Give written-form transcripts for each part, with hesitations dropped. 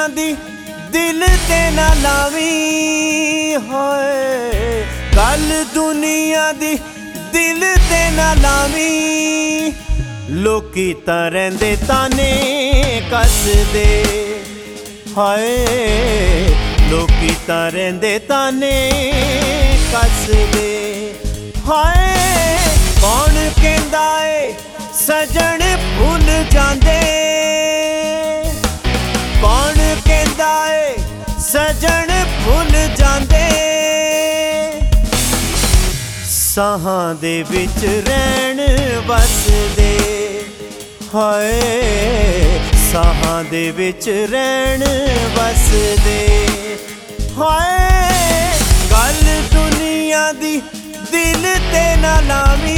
दी दिल ते ना लावी होए, गल दुनिया दी दिल ते ना लावी। लोकी तां रहिंदे ताने कसदे हाय, लोकी तां रहिंदे ताने कसदे हाय। कौन कहंदा ए सजन भुल जांदे, कौन कहंदा ए सजन भुल जांदे। साहां दे विच रहण वसदे हाय, साहां दे विच रहण वसदे हाय। गल दुनिया दी दिल ते ना लावी।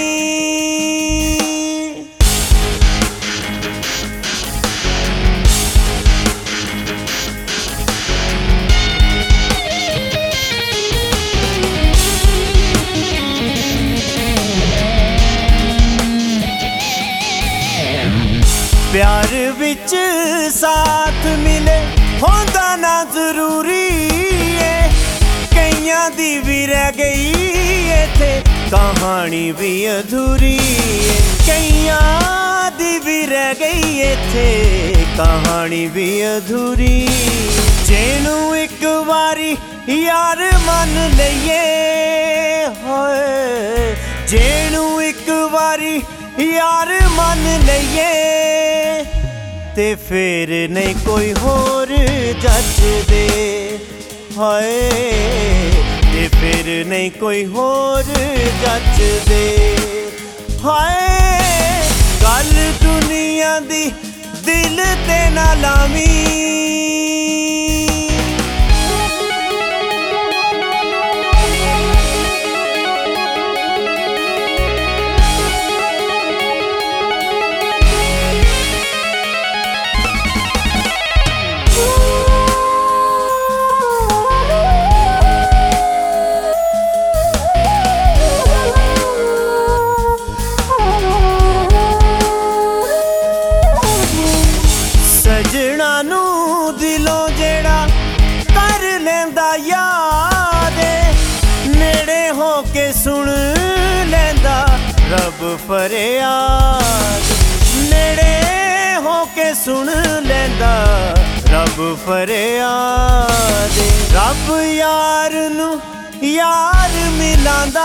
प्यार विच साथ मिले होंदा ना जरूरी है, कईयां दी भी रह गई इत्थे कहानी भी अधूरी है। कईयां दी भी रह गई इत्थे कहानी भी अधूरी। जेनू एक वारी यार मन लईए होए, जेनू एक वारी यार मन लईए ते फिर नहीं कोई होर जचदे हाय, ते फिर नहीं कोई होर जचदे हाय। गल दुनिया दी दिल ते ना लावी। सजना नू दिलों जेड़ा कर लेंदा याद, नेड़े हो के सुन लेंदा रब फरियाद, नेड़े हो के सुन लेंदा रब फरियाद। रब यार नू यार मिलांदा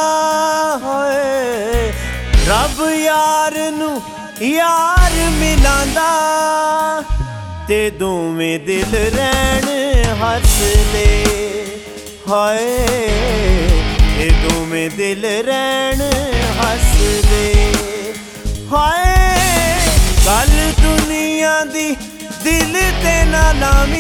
होए, रब यार नू यार मिलांदा ते दोवें दिल रहण हसदे हाय, ते दोवें दिल रहण हसदे हाय। गल दुनिया दी दिल ते ना लावी।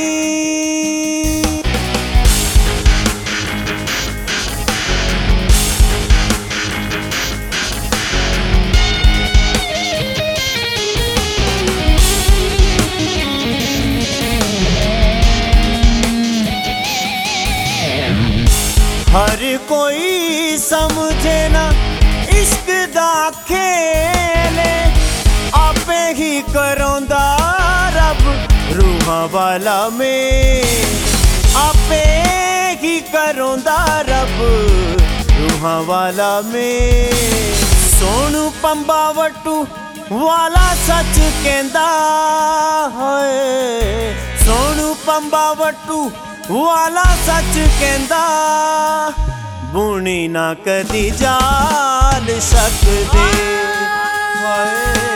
हर कोई समझे ना इश्क दा खेले, आपे ही करौंदा रब रूहां वाला मेल, आपे ही करौंदा रब रूहां वाला मेल। सोनू पंबा वटू वाला सच कहंदा है, सोनू पंबा वटू वाला सच कहंदा। बुनी ना कदी जाल सकदे हाय।